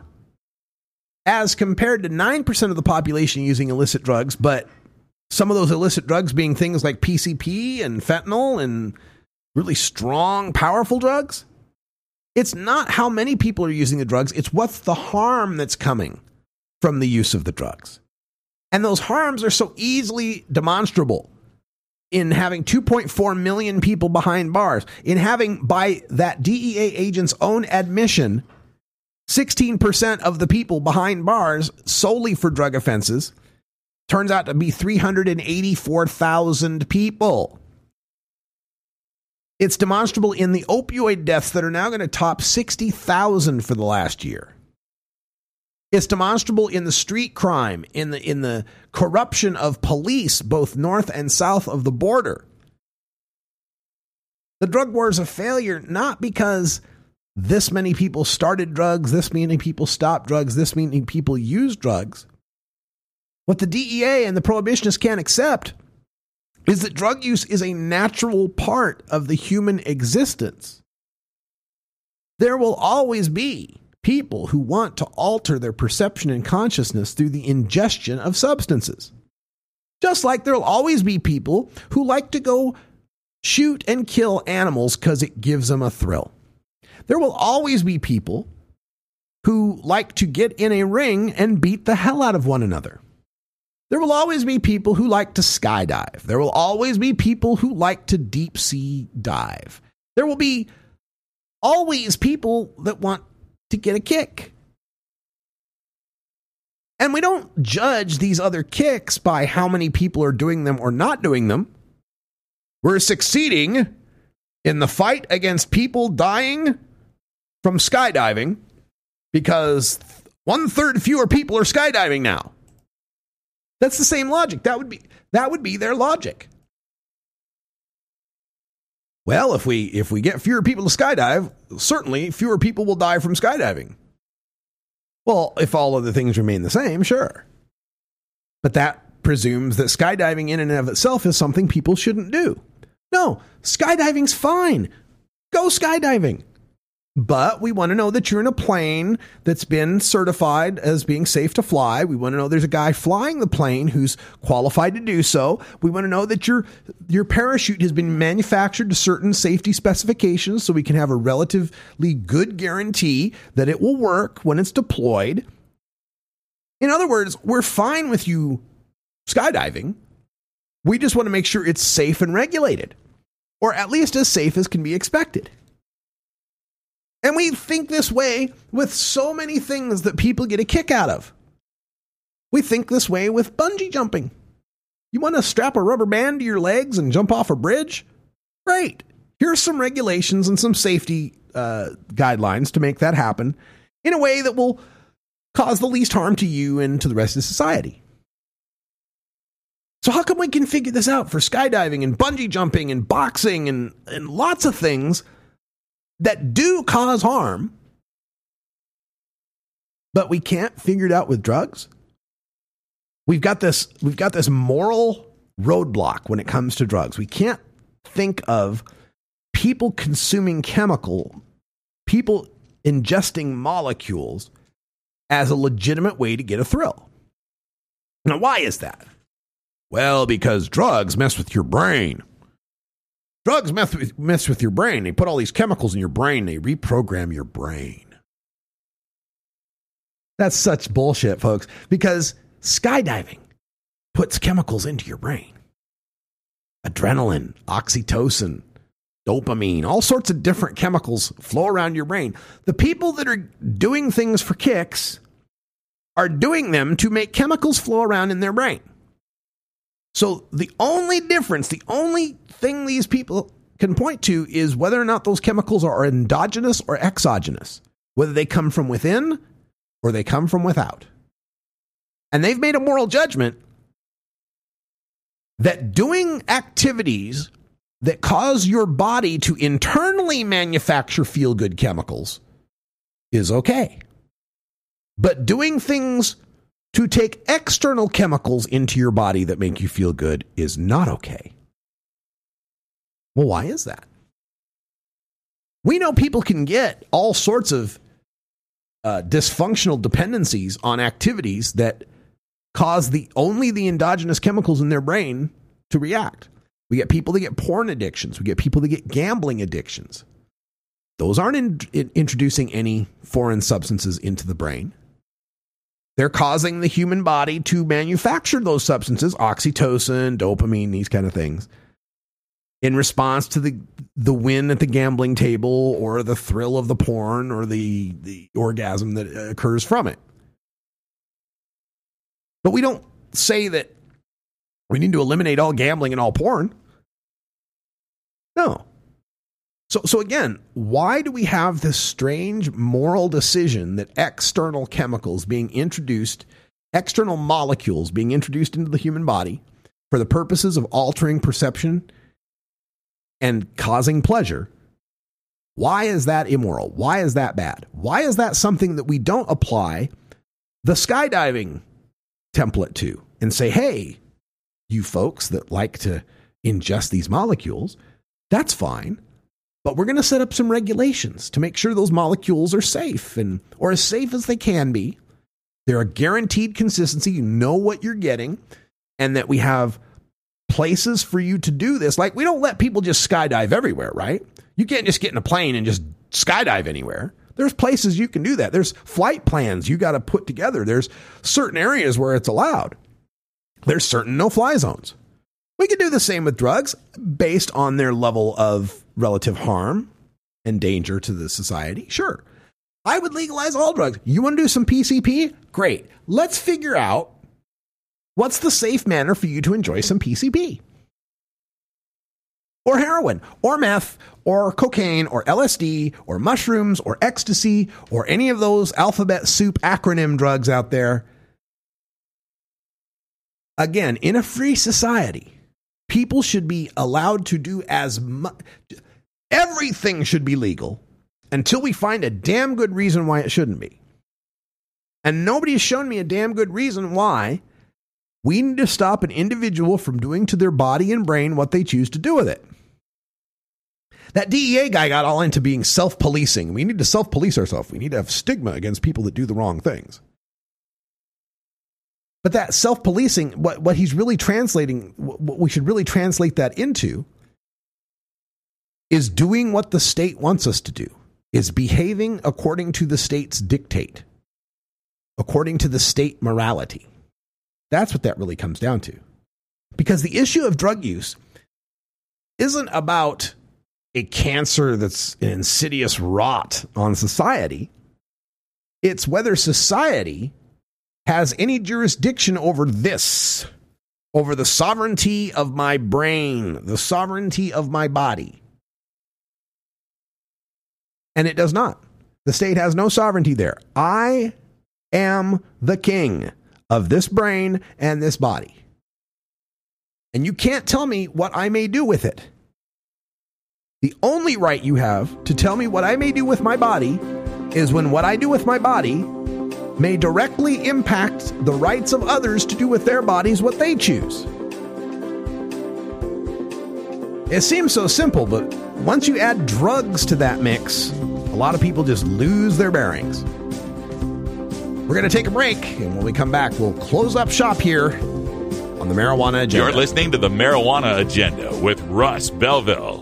S9: as compared to 9% of the population using illicit drugs, but some of those illicit drugs being things like PCP and fentanyl and really strong, powerful drugs. It's not how many people are using the drugs, it's what's the harm that's coming from the use of the drugs. And those harms are so easily demonstrable in having 2.4 million people behind bars, in having, by that DEA agent's own admission, 16% of the people behind bars solely for drug offenses turns out to be 384,000 people. It's demonstrable in the opioid deaths that are now going to top 60,000 for the last year. It's demonstrable in the street crime, in the corruption of police, both north and south of the border. The drug war is a failure, not because this many people started drugs, this many people stopped drugs, this many people use drugs. What the DEA and the prohibitionists can't accept is that drug use is a natural part of the human existence. There will always be people who want to alter their perception and consciousness through the ingestion of substances. Just like there'll always be people who like to go shoot and kill animals because it gives them a thrill. There will always be people who like to get in a ring and beat the hell out of one another. There will always be people who like to skydive. There will always be people who like to deep sea dive. There will be always people that want to get a kick. And we don't judge these other kicks by how many people are doing them or not doing them. We're succeeding in the fight against people dying from skydiving because 1/3 fewer people are skydiving now. That's the same logic. That would be their logic. Well, if we get fewer people to skydive, certainly fewer people will die from skydiving. Well, if all other things remain the same, sure. But that presumes that skydiving in and of itself is something people shouldn't do. No, skydiving's fine. Go skydiving. But we want to know that you're in a plane that's been certified as being safe to fly. We want to know there's a guy flying the plane who's qualified to do so. We want to know that your parachute has been manufactured to certain safety specifications so we can have a relatively good guarantee that it will work when it's deployed. In other words, we're fine with you skydiving. We just want to make sure it's safe and regulated, or at least as safe as can be expected. And we think this way with so many things that people get a kick out of. We think this way with bungee jumping. You want to strap a rubber band to your legs and jump off a bridge? Great. Here's some regulations and some safety guidelines to make that happen in a way that will cause the least harm to you and to the rest of society. So how come we can figure this out for skydiving and bungee jumping and boxing and lots of things that do cause harm, but we can't figure it out with drugs? We've got this moral roadblock when it comes to drugs. We can't think of people consuming people ingesting molecules as a legitimate way to get a thrill. Now, why is that? Well, because drugs mess with your brain. Drugs mess with your brain. They put all these chemicals in your brain. They reprogram your brain. That's such bullshit, folks, because skydiving puts chemicals into your brain. Adrenaline, oxytocin, dopamine, all sorts of different chemicals flow around your brain. The people that are doing things for kicks are doing them to make chemicals flow around in their brain. So the only difference, the only thing these people can point to is whether or not those chemicals are endogenous or exogenous, whether they come from within or they come from without. And they've made a moral judgment that doing activities that cause your body to internally manufacture feel-good chemicals is okay. But doing things to take external chemicals into your body that make you feel good is not okay. Well, why is that? We know people can get all sorts of dysfunctional dependencies on activities that cause only the endogenous chemicals in their brain to react. We get people that get porn addictions. We get people that get gambling addictions. Those aren't introducing any foreign substances into the brain. They're causing the human body to manufacture those substances, oxytocin, dopamine, these kind of things, in response to the win at the gambling table or the thrill of the porn or the orgasm that occurs from it. But we don't say that we need to eliminate all gambling and all porn. No. So again, why do we have this strange moral decision that external chemicals being introduced, external molecules being introduced into the human body for the purposes of altering perception and causing pleasure? Why is that immoral? Why is that bad? Why is that something that we don't apply the skydiving template to and say, hey, you folks that like to ingest these molecules, that's fine. But we're going to set up some regulations to make sure those molecules are safe or as safe as they can be. They're a guaranteed consistency. You know what you're getting, and that we have places for you to do this. Like, we don't let people just skydive everywhere, right? You can't just get in a plane and just skydive anywhere. There's places you can do that. There's flight plans you got to put together. There's certain areas where it's allowed. There's certain no-fly zones. We could do the same with drugs based on their level of relative harm and danger to the society. Sure. I would legalize all drugs. You want to do some PCP? Great. Let's figure out what's the safe manner for you to enjoy some PCP. Or heroin, or meth, or cocaine, or LSD, or mushrooms, or ecstasy, or any of those alphabet soup acronym drugs out there. Again, in a free society, people should be allowed to do as much. Everything should be legal until we find a damn good reason why it shouldn't be. And nobody has shown me a damn good reason why we need to stop an individual from doing to their body and brain what they choose to do with it. That DEA guy got all into being self-policing. We need to self-police ourselves. We need to have stigma against people that do the wrong things. But that self-policing, what he's really translating, what we should really translate that into is doing what the state wants us to do, is behaving according to the state's dictate, according to the state morality. That's what that really comes down to. Because the issue of drug use isn't about a cancer that's an insidious rot on society. It's whether society has any jurisdiction over this, over the sovereignty of my brain, the sovereignty of my body. And it does not. The state has no sovereignty there. I am the king of this brain and this body. And you can't tell me what I may do with it. The only right you have to tell me what I may do with my body is when what I do with my body may directly impact the rights of others to do with their bodies what they choose. It seems so simple, but once you add drugs to that mix, a lot of people just lose their bearings. We're going to take a break, and when we come back, we'll close up shop here on the Marijuana Agenda.
S3: You're listening to the Marijuana Agenda with Russ Belville.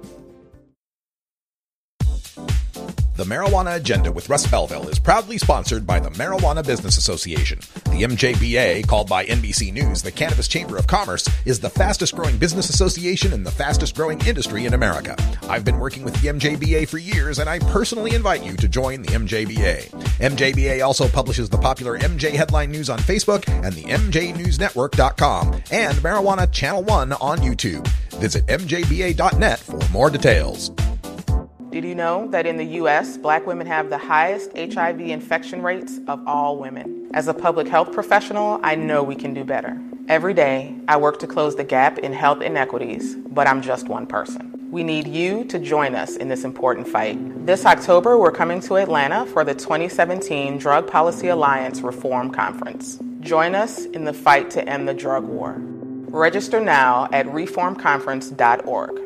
S10: The Marijuana Agenda with Russ Belville is proudly sponsored by the Marijuana Business Association. The MJBA, called by NBC News the Cannabis Chamber of Commerce, is the fastest growing business association and the fastest growing industry in America. I've been working with the MJBA for years, and I personally invite you to join the MJBA. MJBA also publishes the popular MJ Headline News on Facebook and the MJNewsNetwork.com and Marijuana Channel 1 on YouTube. Visit MJBA.net for more details.
S17: Did you know that in the U.S., black women have the highest HIV infection rates of all women? As a public health professional, I know we can do better. Every day, I work to close the gap in health inequities, but I'm just one person. We need you to join us in this important fight. This October, we're coming to Atlanta for the 2017 Drug Policy Alliance Reform Conference. Join us in the fight to end the drug war. Register now at reformconference.org.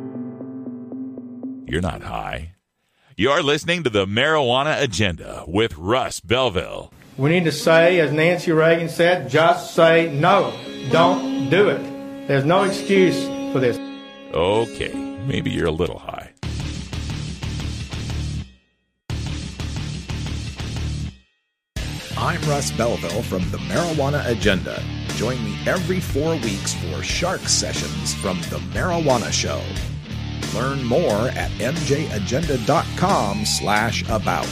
S3: You're not high. You're listening to the Marijuana Agenda with Russ Belville.
S8: We need to say, as Nancy Reagan said, just say no. Don't do it. There's no excuse for this.
S3: Okay, maybe you're a little high.
S10: I'm Russ Belville from the Marijuana Agenda. Join me every 4 weeks for Shark Sessions from The Marijuana Show. Learn more at mjagenda.com/about.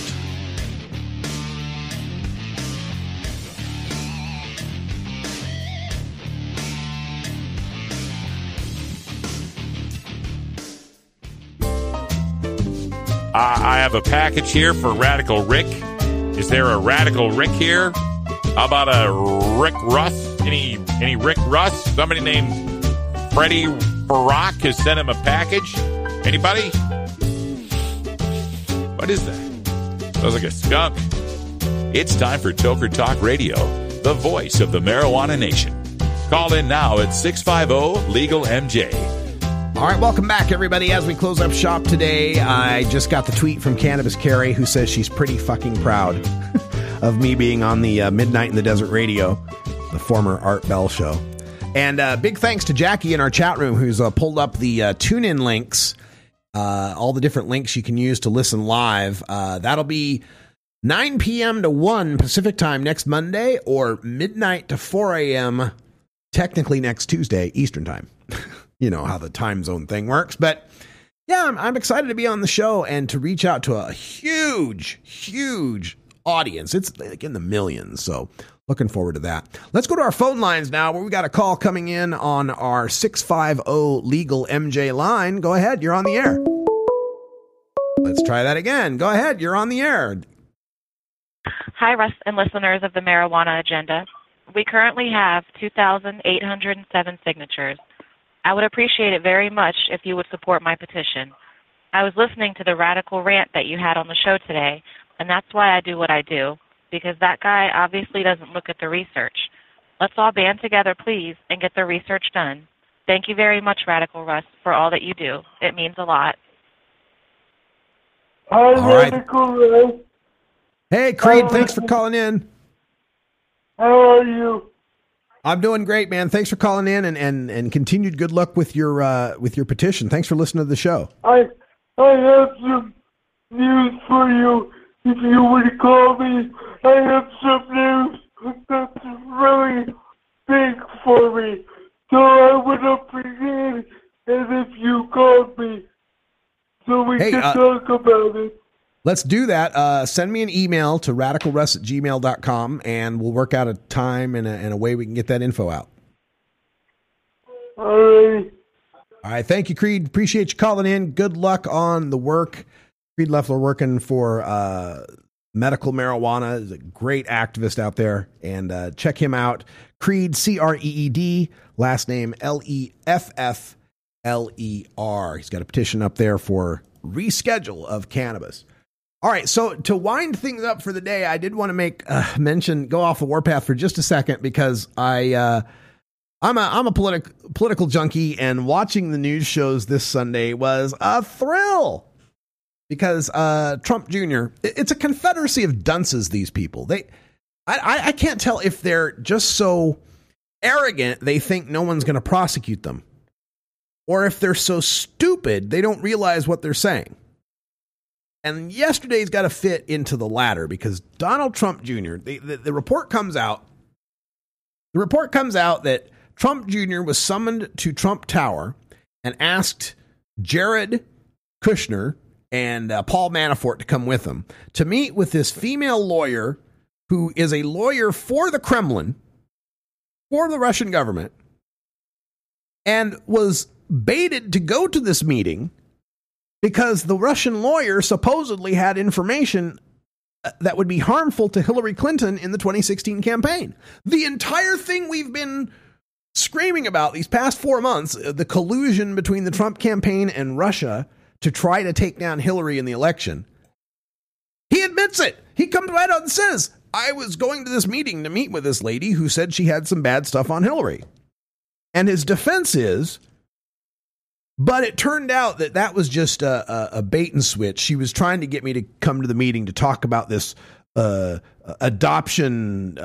S3: I have a package here for Radical Rick. Is there a Radical Rick here? How about a Rick Russ? Any Rick Russ? Somebody named Freddie Barack has sent him a package. Anybody? What is that? Sounds like a skunk. It's time for Toker Talk Radio, the voice of the marijuana nation. Call in now at 650-LEGAL-MJ.
S9: All right, welcome back, everybody. As we close up shop today, I just got the tweet from Cannabis Carrie, who says she's pretty fucking proud of me being on the Midnight in the Desert Radio, the former Art Bell show. And big thanks to Jackie in our chat room, who's pulled up the TuneIn links, all the different links you can use to listen live. That'll be 9 p.m. to 1 Pacific time next Monday, or midnight to 4 a.m. technically next Tuesday Eastern time. You know how the time zone thing works. But yeah, I'm excited to be on the show and to reach out to a huge, huge audience. It's like in the millions. So looking forward to that. Let's go to our phone lines now, where we got a call coming in on our 650-LEGAL-MJ line. Go ahead. You're on the air. Let's try that again. Go ahead. You're on the air.
S18: Hi, Russ and listeners of the Marijuana Agenda. We currently have 2,807 signatures. I would appreciate it very much if you would support my petition. I was listening to the radical rant that you had on the show today, and that's why I do what I do, because that guy obviously doesn't look at the research. Let's all band together, please, and get the research done. Thank you very much, Radical Russ, for all that you do. It means a lot.
S9: All right. Hey, Creed, thanks for calling in.
S19: How are you?
S9: I'm doing great, man. Thanks for calling in and continued good luck with your petition. Thanks for listening to the show.
S19: I have some news for you. If you would call me, I have some news that's really big for me. So I would appreciate it if you called me so we can talk about it.
S9: Let's do that. Send me an email to radicalruss@gmail.com, and we'll work out a time and a way we can get that info out.
S19: All
S9: right. Thank you, Creed. Appreciate you calling in. Good luck on the work. Creed Leffler working for medical marijuana. He's a great activist out there. And check him out. Creed, Creed, last name Leffler. He's got a petition up there for reschedule of cannabis. All right, so to wind things up for the day, I did want to make go off the warpath for just a second because I'm a political junkie, and watching the news shows this Sunday was a thrill because Trump Jr. It's a confederacy of dunces. These people, I can't tell if they're just so arrogant they think no one's going to prosecute them, or if they're so stupid they don't realize what they're saying. And yesterday's got to fit into the latter because Donald Trump Jr., the report comes out. The report comes out that Trump Jr. was summoned to Trump Tower and asked Jared Kushner and Paul Manafort to come with him to meet with this female lawyer who is a lawyer for the Kremlin, for the Russian government, and was baited to go to this meeting because the Russian lawyer supposedly had information that would be harmful to Hillary Clinton in the 2016 campaign. The entire thing we've been screaming about these past 4 months, the collusion between the Trump campaign and Russia to try to take down Hillary in the election. He admits it. He comes right out and says, I was going to this meeting to meet with this lady who said she had some bad stuff on Hillary. And his defense is, but it turned out that was just a bait and switch. She was trying to get me to come to the meeting to talk about this adoption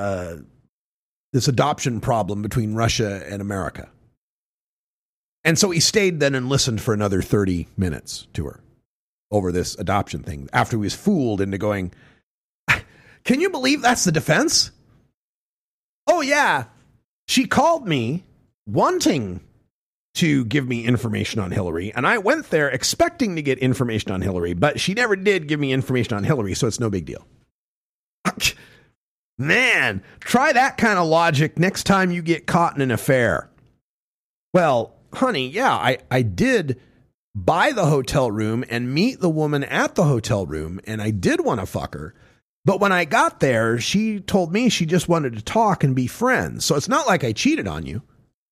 S9: problem between Russia and America. And so he stayed then and listened for another 30 minutes to her over this adoption thing after he was fooled into going, can you believe that's the defense? Oh, yeah. She called me wanting to give me information on Hillary, and I went there expecting to get information on Hillary, but she never did give me information on Hillary, so it's no big deal. Man, try that kind of logic next time you get caught in an affair. Well, honey, yeah, I did buy the hotel room and meet the woman at the hotel room, and I did want to fuck her. But when I got there, she told me she just wanted to talk and be friends. So it's not like I cheated on you.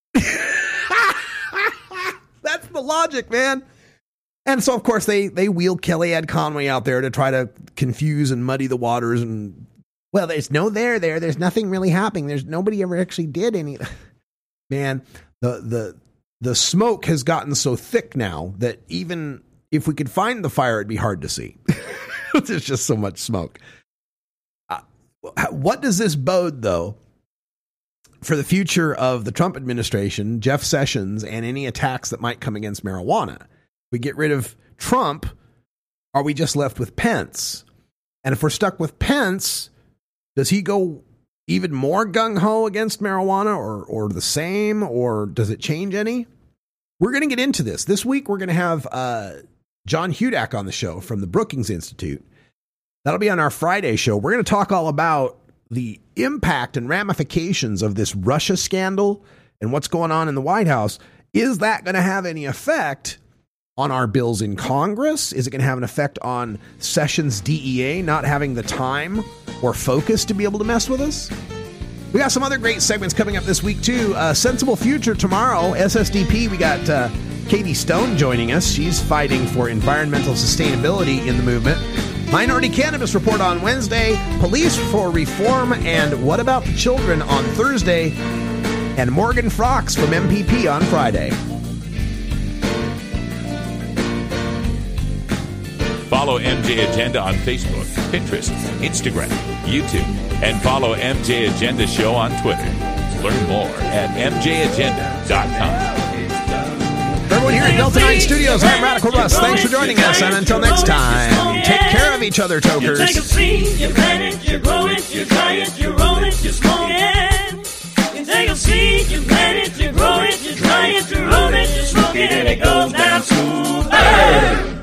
S9: That's the logic, man. And so, of course, they wheel Kellyanne Conway out there to try to confuse and muddy the waters. And, well, there's no there. There's nothing really happening. There's nobody ever actually did any. Man, the smoke has gotten so thick now that even if we could find the fire, it'd be hard to see. There's just so much smoke. What does this bode, though, for the future of the Trump administration, Jeff Sessions, and any attacks that might come against marijuana? We get rid of Trump, are we just left with Pence? And if we're stuck with Pence, does he go even more gung-ho against marijuana or the same, or does it change any? We're going to get into this. This week, we're going to have John Hudak on the show from the Brookings Institute. That'll be on our Friday show. We're going to talk all about the impact and ramifications of this Russia scandal and what's going on in the White House. Is that going to have any effect on our bills in Congress? Is it going to have an effect on Sessions' DEA not having the time or focus to be able to mess with us? We got some other great segments coming up this week, too. Sensible Future tomorrow, SSDP. We got Katie Stone joining us. She's fighting for environmental sustainability in the movement. Minority Cannabis Report on Wednesday, Police for Reform, and What About the Children on Thursday, and Morgan Frox from MPP on Friday.
S3: Follow MJ Agenda on Facebook, Pinterest, Instagram, YouTube, and follow MJ Agenda Show on Twitter. Learn more at mjagenda.com.
S9: For everyone here at Delta 9 Studios, I'm Radical Russ. Thanks for joining us, and until next time, take care of each other, tokers.
S20: You take a seed, you plant it, you grow it, you dry it, you roll it, you smoke it. You take a seed, you plant it, you grow it, you dry it, you roll it, you smoke it, and it goes down to burn.